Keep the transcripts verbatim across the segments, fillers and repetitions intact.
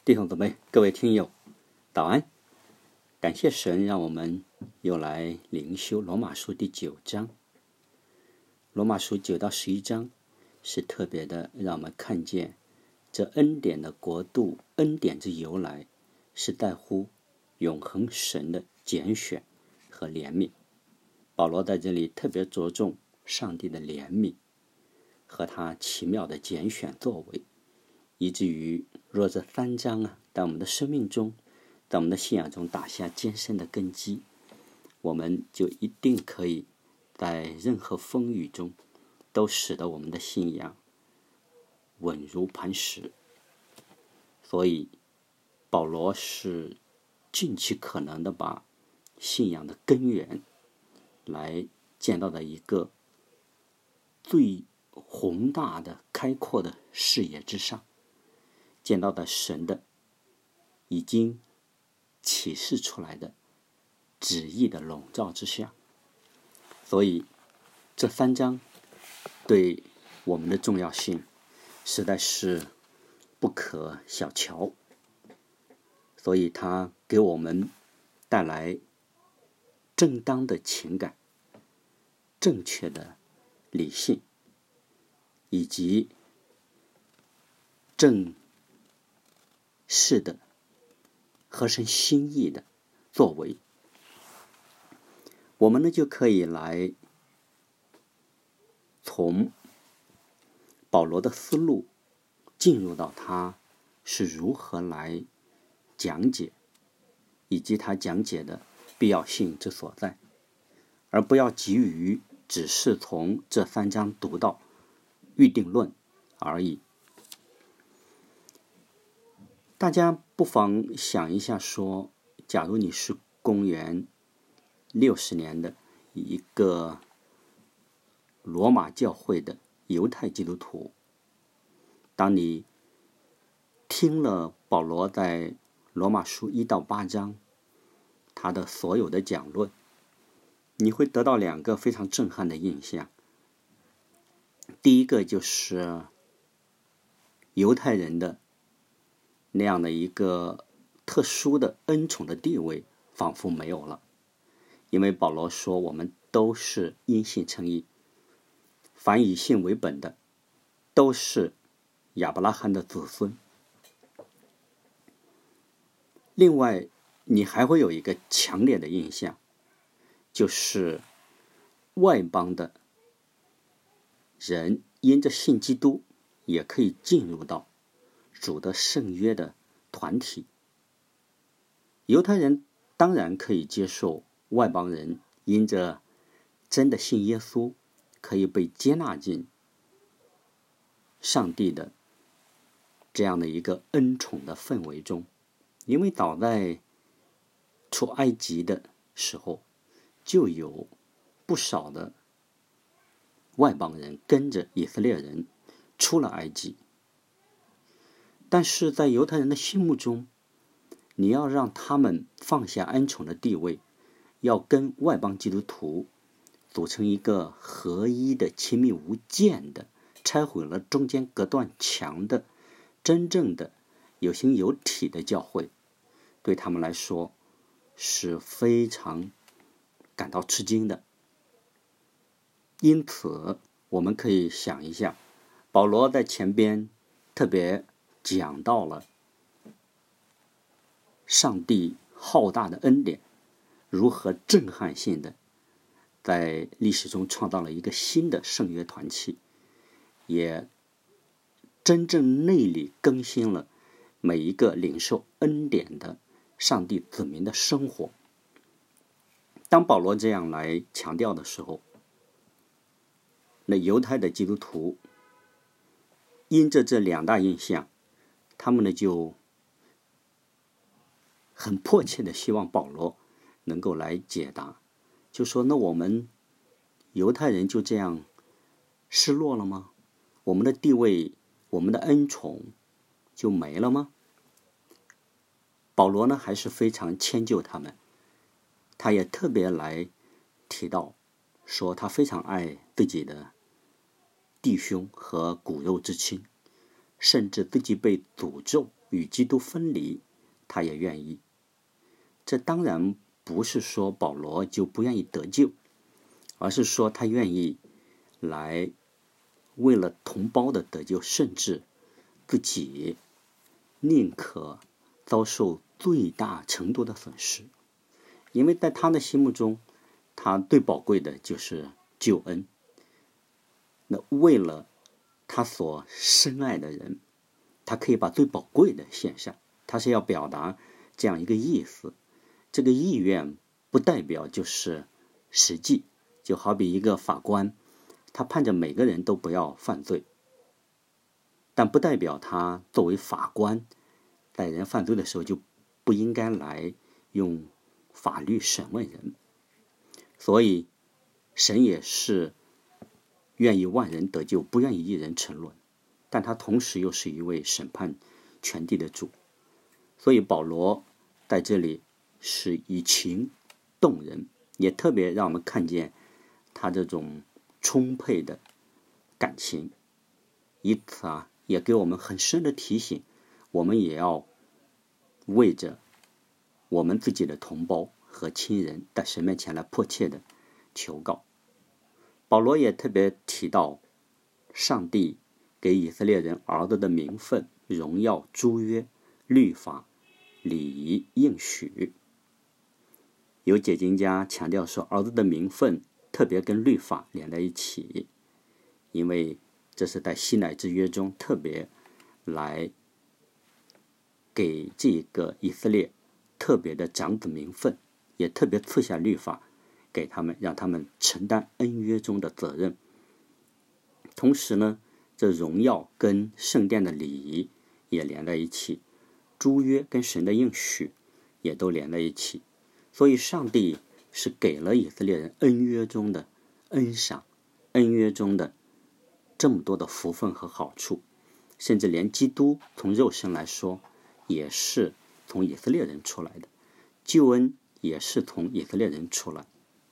弟兄姊妹，各位听友，早安！感谢神，让我们又来灵修罗马书第九章。罗马书九到十一章是特别的，让我们看见这恩典的国度，恩典之由来是在乎永恒神的拣选和怜悯。保罗在这里特别着重上帝的怜悯和他奇妙的拣选作为，以至于若这三章啊，在我们的生命中，在我们的信仰中打下坚深的根基，我们就一定可以在任何风雨中都使得我们的信仰稳如磐石。所以保罗是尽其可能的把信仰的根源来建到的一个最宏大的开阔的视野之上，见到的神的已经启示出来的旨意的笼罩之下。所以这三章对我们的重要性实在是不可小瞧，所以它给我们带来正当的情感、正确的理性以及正是的合神心意的作为，我们呢就可以来从保罗的思路进入到他是如何来讲解，以及他讲解的必要性之所在，而不要急于只是从这三章读到预定论而已。大家不妨想一下说，假如你是公元六十年的一个罗马教会的犹太基督徒，当你听了保罗在罗马书一到八章他的所有的讲论，你会得到两个非常震撼的印象。第一个就是犹太人的那样的一个特殊的恩宠的地位仿佛没有了，因为保罗说我们都是因信称义，凡以信为本的都是亚伯拉罕的子孙。另外你还会有一个强烈的印象，就是外邦的人因着信基督也可以进入到主的圣约的团体。犹太人当然可以接受外邦人因着真的信耶稣可以被接纳进上帝的这样的一个恩宠的氛围中，因为早在出埃及的时候就有不少的外邦人跟着以色列人出了埃及。但是在犹太人的心目中，你要让他们放下恩宠的地位，要跟外邦基督徒组成一个合一的亲密无间的拆毁了中间隔断墙的真正的有形有体的教会，对他们来说是非常感到吃惊的。因此我们可以想一下，保罗在前边特别讲到了上帝浩大的恩典如何震撼性的在历史中创造了一个新的圣约团契，也真正内里更新了每一个领受恩典的上帝子民的生活。当保罗这样来强调的时候，那犹太的基督徒因着这两大印象，他们呢就很迫切的希望保罗能够来解答，就说那我们犹太人就这样失落了吗？我们的地位，我们的恩宠就没了吗？保罗呢还是非常迁就他们，他也特别来提到说他非常爱自己的弟兄和骨肉之亲，甚至自己被诅咒与基督分离，他也愿意。这当然不是说保罗就不愿意得救，而是说他愿意来为了同胞的得救，甚至自己宁可遭受最大程度的损失。因为在他的心目中，他最宝贵的就是救恩。那为了他所深爱的人，他可以把最宝贵的献上。他是要表达这样一个意思，这个意愿不代表就是实际。就好比一个法官，他盼着每个人都不要犯罪，但不代表他作为法官，在人犯罪的时候就不应该来用法律审问人。所以神也是愿意万人得救，不愿意一人沉沦，但他同时又是一位审判全地的主。所以保罗在这里是以情动人，也特别让我们看见他这种充沛的感情，以此啊也给我们很深的提醒，我们也要为着我们自己的同胞和亲人在神面前来迫切的求告。保罗也特别提到上帝给以色列人儿子的名分、荣耀、诸约、律法、礼仪、应许。有解经家强调说，儿子的名分特别跟律法连在一起，因为这是在西乃之约中特别来给这个以色列特别的长子名分，也特别赐下律法给他们，让他们承担恩约中的责任。同时呢，这荣耀跟圣殿的礼仪也连在一起，诸约跟神的应许也都连在一起。所以上帝是给了以色列人恩约中的恩赏，恩约中的这么多的福分和好处，甚至连基督从肉身来说也是从以色列人出来的，救恩也是从以色列人出来。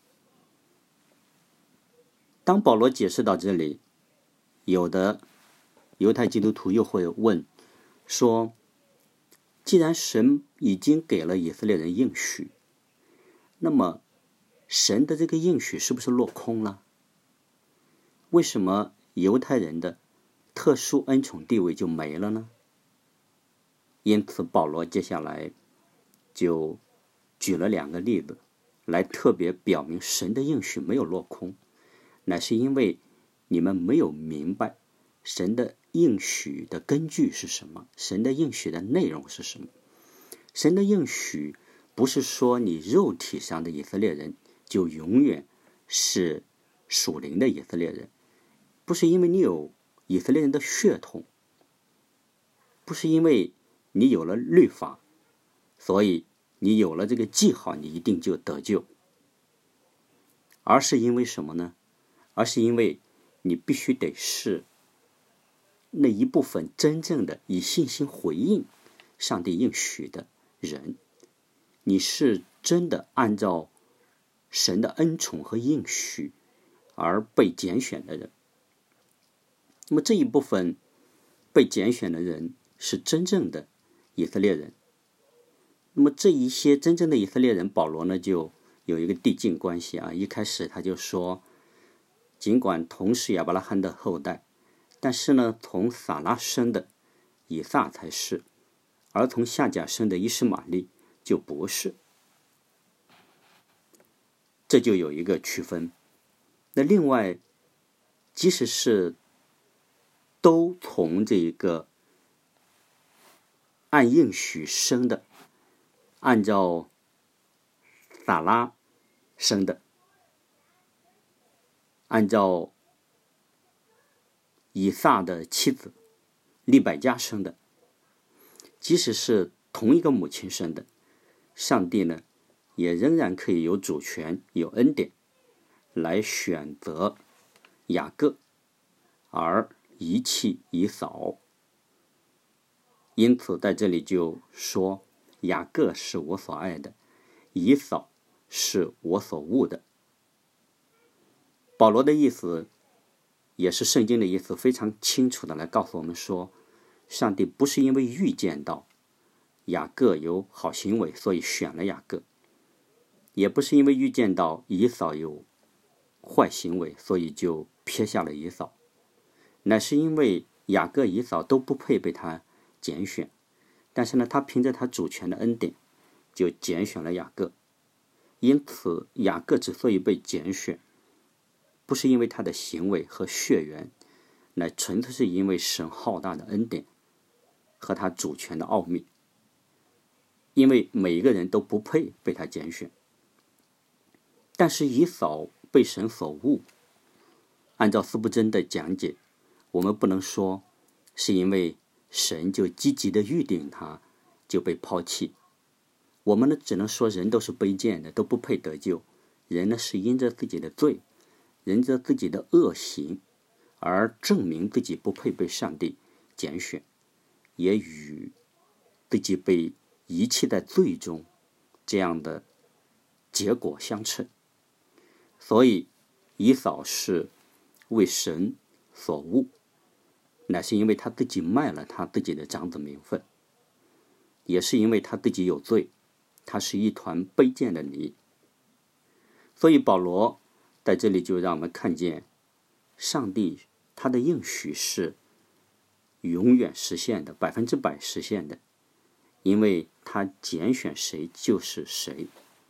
当保罗解释到这里，有的犹太基督徒又会问说，既然神已经给了以色列人应许，那么神的这个应许是不是落空了？为什么犹太人的特殊恩宠地位就没了呢？因此保罗接下来就举了两个例子来特别表明神的应许没有落空，乃是因为你们没有明白神的应许的根据是什么，神的应许的内容是什么。神的应许不是说你肉体上的以色列人就永远是属灵的以色列人，不是因为你有以色列人的血统，不是因为你有了律法，所以你有了这个记号你一定就得救，而是因为什么呢？而是因为你必须得是那一部分真正的以信心回应上帝应许的人，你是真的按照神的恩宠和应许而被拣选的人。那么这一部分被拣选的人是真正的以色列人。那么这一些真正的以色列人，保罗呢就有一个递进关系啊。一开始他就说，尽管同是亚伯拉罕的后代，但是呢，从撒拉生的以撒才是，而从夏甲生的伊斯玛利就不是。这就有一个区分。那另外，即使是都从这个按应许生的，按照撒拉生的，按照以撒的妻子利百加生的，即使是同一个母亲生的，上帝呢也仍然可以有主权有恩典来选择雅各而遗弃以扫。因此在这里就说，雅各是我所爱的，以扫是我所恶的。保罗的意思也是圣经的意思，非常清楚的来告诉我们说，上帝不是因为预见到雅各有好行为，所以选了雅各，也不是因为预见到以扫有坏行为，所以就撇下了以扫，乃是因为雅各、以扫都不配被他拣选，但是呢，他凭着他主权的恩典，就拣选了雅各。因此，雅各之所以被拣选，不是因为他的行为和血缘，乃纯粹是因为神浩大的恩典和他主权的奥秘。因为每一个人都不配被他拣选，但是以扫被神所误。按照司布真的讲解，我们不能说是因为神就积极的预定他就被抛弃，我们呢只能说人都是卑贱的，都不配得救。人呢是因着自己的罪，因着自己的恶行而证明自己不配被上帝拣选，也与自己被遗弃在罪中这样的结果相称。所以以扫是为神所误，乃是因为他自己卖了他自己的长子名分，也是因为他自己有罪，他是一团卑贱的泥。所以保罗在这里就让我们看见上帝他的应许是永远实现的，百分之百实现的，因为他拣选谁就是谁，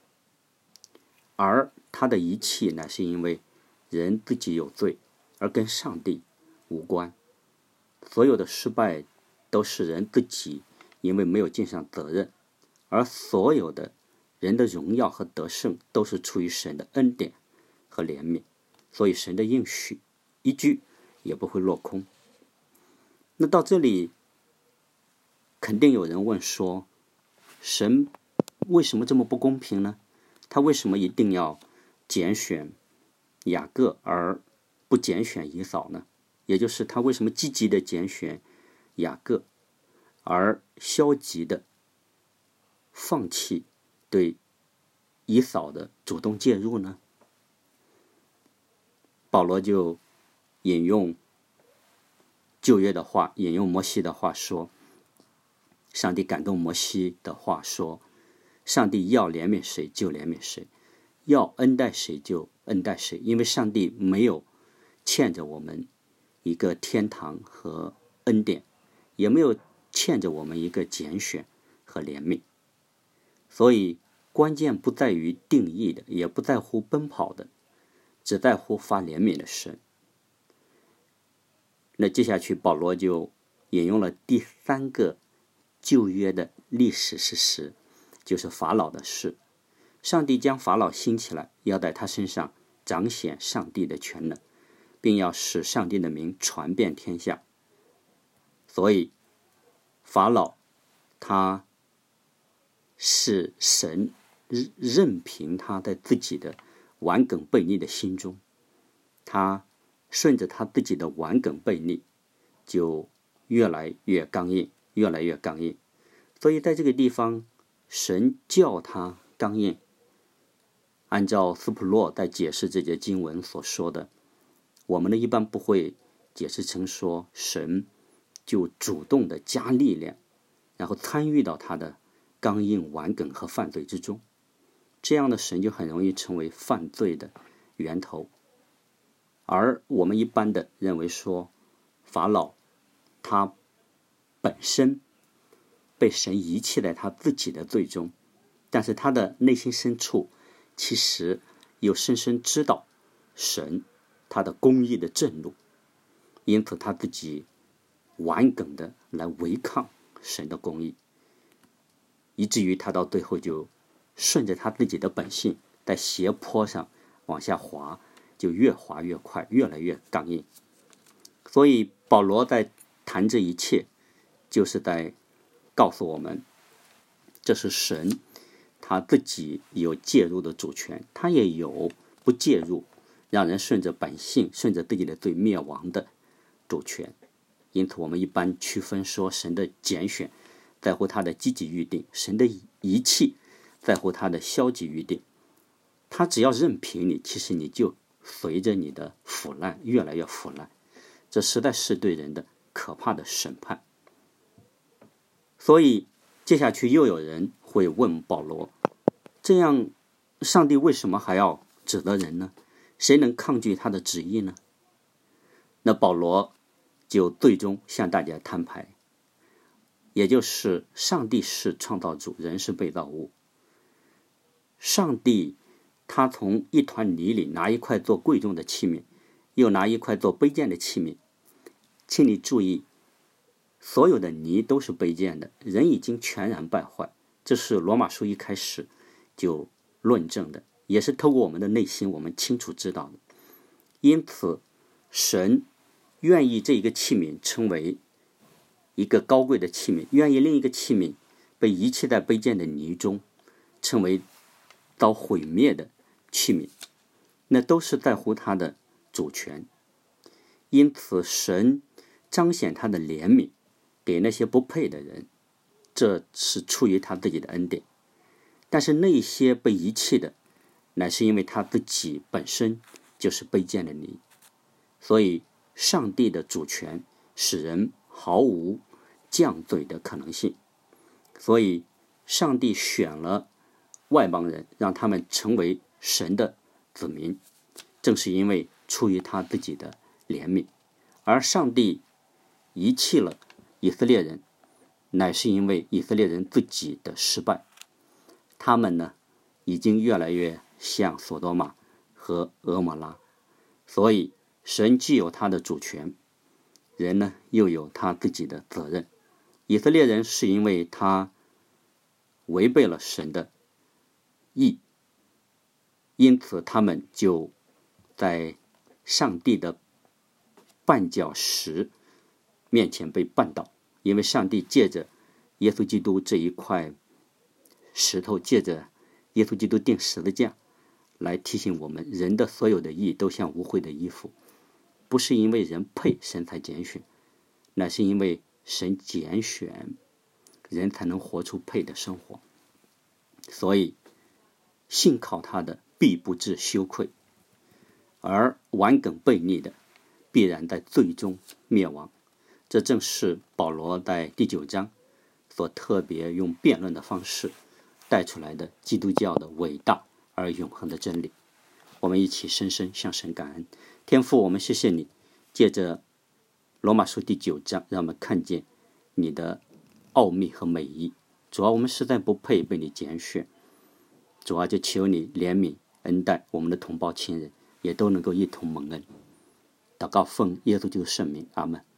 而他的遗弃乃是因为人自己有罪，而跟上帝无关。所有的失败都是人自己因为没有尽上责任，而所有的人的荣耀和得胜都是出于神的恩典和怜悯，所以神的应许一句也不会落空。那到这里肯定有人问说，神为什么这么不公平呢？他为什么一定要拣选雅各而不拣选以扫呢？也就是他为什么积极的拣选雅各而消极的放弃对以扫的主动介入呢？保罗就引用旧约的话，引用摩西的话说，上帝感动摩西的话说，上帝要怜悯谁就怜悯谁，要恩待谁就恩待谁，因为上帝没有欠着我们一个天堂和恩典，也没有欠着我们一个拣选和怜悯。所以关键不在于定义的，也不在乎奔跑的，只在乎发怜悯的神。那接下去保罗就引用了第三个旧约的历史事实，就是法老的事。上帝将法老兴起来，要在他身上彰显上帝的全能，并要使上帝的名传遍天下。所以法老他是神任凭他在自己的顽梗悖逆的心中，他顺着他自己的顽梗悖逆就越来越刚硬，越来越刚硬。所以在这个地方神叫他刚硬，按照斯普洛在解释这节经文所说的，我们呢一般不会解释成说神就主动的加力量，然后参与到他的刚硬顽梗和犯罪之中，这样的神就很容易成为犯罪的源头。而我们一般的认为说，法老他本身被神遗弃在他自己的罪中，但是他的内心深处其实又深深知道神他的公义的震怒，因此他自己顽梗的来违抗神的公义，以至于他到最后就顺着他自己的本性在斜坡上往下滑，就越滑越快，越来越刚硬。所以保罗在谈这一切，就是在告诉我们，这是神他自己有介入的主权，他也有不介入，让人顺着本性，顺着自己的罪灭亡的主权。因此我们一般区分说，神的拣选在乎他的积极预定，神的遗弃在乎他的消极预定。他只要任凭你，其实你就随着你的腐烂越来越腐烂，这实在是对人的可怕的审判。所以接下去又有人会问保罗，这样上帝为什么还要指责人呢？谁能抗拒他的旨意呢？那保罗就最终向大家摊牌，也就是上帝是创造主，人是被造物。上帝他从一团泥里拿一块做贵重的器皿，又拿一块做卑贱的器皿。请你注意，所有的泥都是卑贱的，人已经全然败坏，这是罗马书一开始就论证的，也是透过我们的内心我们清楚知道的。因此神愿意这一个器皿成为一个高贵的器皿，愿意另一个器皿被遗弃在卑贱的泥中，成为遭毁灭的器皿，那都是在乎他的主权。因此神彰显他的怜悯给那些不配的人，这是出于他自己的恩典。但是那些被遗弃的，乃是因为他自己本身就是卑贱的泥。所以上帝的主权使人毫无犟嘴的可能性，所以上帝选了外邦人，让他们成为神的子民，正是因为出于他自己的怜悯。而上帝遗弃了以色列人，乃是因为以色列人自己的失败。他们呢，已经越来越像索多玛和俄摩拉，所以神既有他的主权，人呢又有他自己的责任。以色列人是因为他违背了神的意，因此他们就在上帝的绊脚石面前被绊倒。因为上帝借着耶稣基督这一块石头，借着耶稣基督钉十字架来提醒我们，人的所有的义都像污秽的衣服，不是因为人配神才拣选，乃是因为神拣选人才能活出配的生活。所以信靠他的必不致羞愧，而顽梗悖逆的必然在最终灭亡。这正是保罗在第九章所特别用辩论的方式带出来的基督教的伟大而永恒的真理。我们一起深深向神感恩。天父，我们谢谢你，借着罗马书第九章让我们看见你的奥秘和美意。主啊，我们实在不配被你拣选，主啊，就求你怜悯恩待我们的同胞亲人，也都能够一同蒙恩。祷告奉耶稣基督圣名，阿们。